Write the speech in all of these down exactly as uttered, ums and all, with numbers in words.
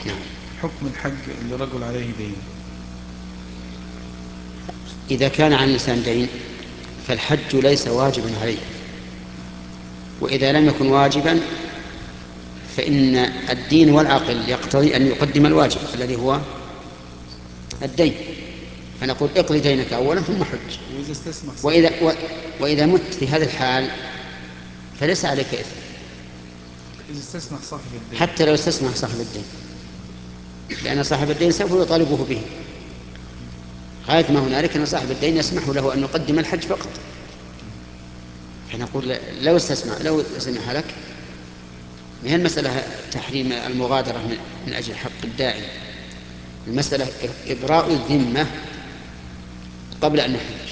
نعم. حكم الحج لرجل عليه دين. إذا كان عن الإنسان دين فالحج ليس واجبا عليه، وإذا لم يكن واجبا فإن الدين والعقل يقتضي أن يقدم الواجب الذي هو الدين، فنقول اقضي دينك أولا ثم حج. وإذا استسمح صاحب وإذا, و وإذا مت في هذا الحال فليس عليك إثم، إذا استسمح صاحب الدين. حتى لو استسمح صاحب الدين، لأن صاحب الدين سوف يطالبه به. غاية ما هنالك أن صاحب الدين يسمح له أن يقدم الحج فقط، فنقول لو استسمح لو سمح لك. ما هي المسألة تحريم المغادرة من, من أجل حق الداعي، المسألة إبراء الذمة قبل أن نحج.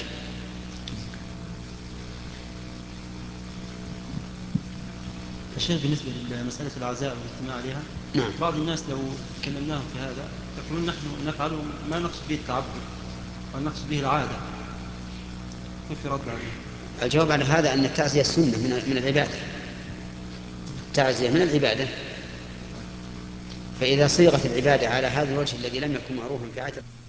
الشيخ بالنسبة لمسألة العزاء والاجتماع عليها، نعم. بعض الناس لو كلمناهم في هذا يقولون نحن نفعله ما نقصد به التعبد ونقصد به العادة، كيف رد عليه؟ الجواب على هذا أن التعزية سنة من من العبادة، التعزية من العبادة، فإذا صيغت العبادة على هذا الوجه الذي لم يكن معروفا في عادة